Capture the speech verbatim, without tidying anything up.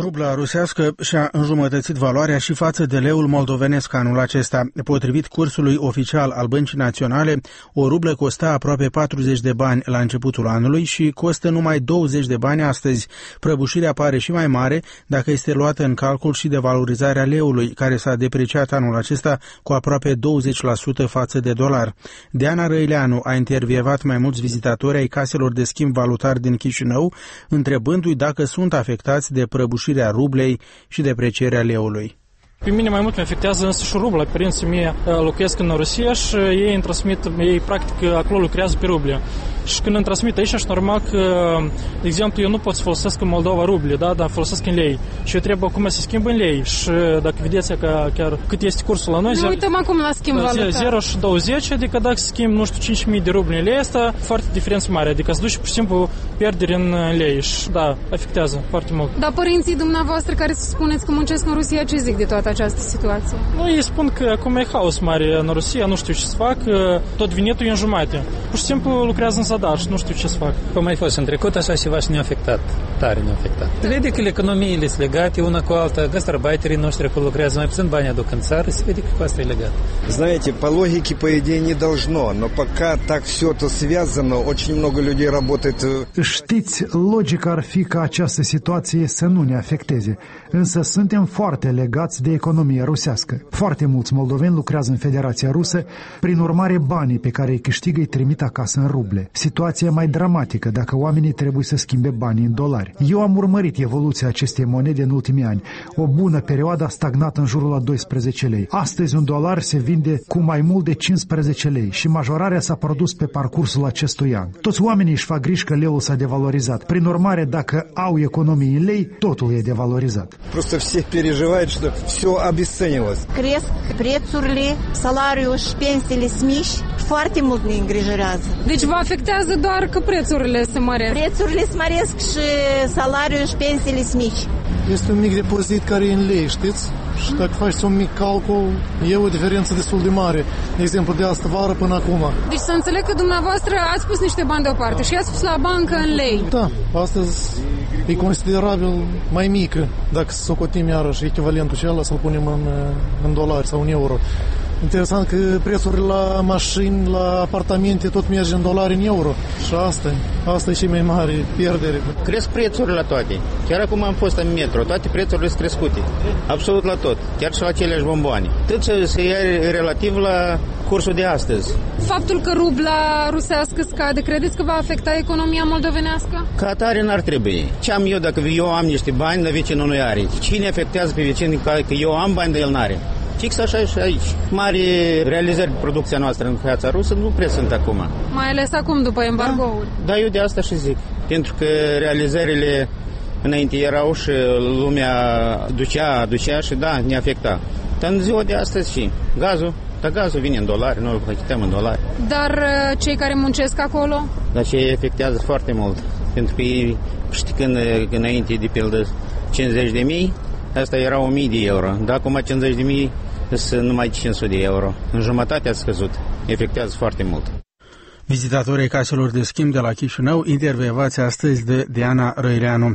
Rubla rusească și-a înjumătățit valoarea și față de leul moldovenesc anul acesta. Potrivit cursului oficial al Băncii Naționale, o rublă costa aproape patruzeci de bani la începutul anului și costă numai douăzeci de bani astăzi. Prăbușirea pare și mai mare dacă este luată în calcul și devalorizarea leului, care s-a depreciat anul acesta cu aproape douăzeci la sută față de dolar. Diana Răileanu a intervievat mai mulți vizitatori ai caselor de schimb valutar din Chișinău, întrebându-i dacă sunt afectați de prăbușirea rublei și deprecierea leului. Pe mine mai mult mă afectează însă și rubla. Părinții mei locuiesc în Rusia și ei îmi transmit, ei practic acolo lucrează pe ruble. Și când îmi transmit aici, și normal că, de exemplu, eu nu pot să folosesc în Moldova ruble, da, dar folosesc în lei. Și eu trebuie acum să schimb în lei. Și dacă vedeți că chiar cât este cursul la noi... Ne uităm acum la schimb valutar. zero și douăzeci, adică dacă schimb, nu știu, cinci mii de ruble în lei, asta foarte diferență mare. Adică se duce pur și simplu pierdere în lei. Și da, afectează foarte mult. Dar părinții dumneavoastră care să spuneți că muncesc în Rusia, ce zic de toată această situație? Nu, ei spun că acum e haos mare în Rusia, nu știu ce să fac, tot venitul e în jumate. Pur și simplu lucrează în zadar și nu știu ce să fac. Cum mai fost în trecut, așa ceva și ne-a afectat, tare ne-a afectat. Vede că economiile sunt legate una cu alta, gastarbeiterii noștri acolo lucrează, mai puțin bani aduc în țară, se vede că cu asta e legat. Знаете, по логике, по идее, не должно, но пока так все это связано, очень много людей работает. Știți, logica ar fi ca această situație să nu ne afecteze, însă suntem foarte legați de economia rusească. Foarte mulți moldoveni lucrează în Federația Rusă, prin urmare banii pe care îi câștigă îi trimit acasă în ruble. Situația e mai dramatică dacă oamenii trebuie să schimbe banii în dolari. Eu am urmărit evoluția acestei monede în ultimii ani. O bună perioadă a stagnat în jurul la doisprezece lei. Astăzi un dolar se vinde cu mai mult de cincisprezece lei și majorarea s-a produs pe parcursul acestui an. Toți oamenii își fac griji că leul s-a devalorizat. Prin urmare, dacă au economii în lei, totul e devalorizat. Просто все переживают, что все обесценилось. Cresc prețurile, salariul și pensiile mici, foarte mult ne îngrijorează. Deci vă afectează doar că prețurile se măresc? Prețurile se măresc și salariul și pensiile mici. Este un mic depozit care e în lei, știți? Și dacă faci un mic calcul, e o diferență destul de mare. De exemplu, de asta vară până acum. Deci să înțeleg că dumneavoastră ați pus niște bani deoparte și i-ați pus la bancă în lei. Da, astăzi e considerabil mai mică dacă să socotim iarăși echivalentul și ăla să-l punem în, în dolari sau în euro. Interesant că prețurile la mașini, la apartamente tot merge în dolari, în euro. Și asta, asta e și mai mare pierdere. Cresc prețurile la toate. Chiar acum am fost în metro, toate prețurile sunt crescute. Absolut la tot, chiar și la aceleași bomboane. Tot se ia relativ la cursul de astăzi. Faptul că rubla rusească scade, credeți că va afecta economia moldovenească? Ca atare n-ar trebui. Ce am eu dacă eu am niște bani, dar vecinul nu are? Cine afectează pe vecinul că eu am bani, dar el n-are? Fix așa și aici. Mari realizări de producția noastră în piața rusă nu prea sunt acum. Mai ales acum, după embargouri. Da, da, eu de asta și zic. Pentru că realizările înainte erau și lumea ducea, aducea și da, ne afecta. Dar în ziua de astăzi și gazul, dar gazul vine în dolari, noi îl achităm în dolari. Dar cei care muncesc acolo? Dar ce afectează foarte mult. Pentru că ei, știi, când înainte de pildă cincizeci de mii, asta era o mie de euro. Dar acum cincizeci de mii sunt numai cinci sute de euro. În jumătate a scăzut. Efectează foarte mult. Vizitatorii caselor de schimb de la Chișinău intervievați astăzi de Diana Răileanu.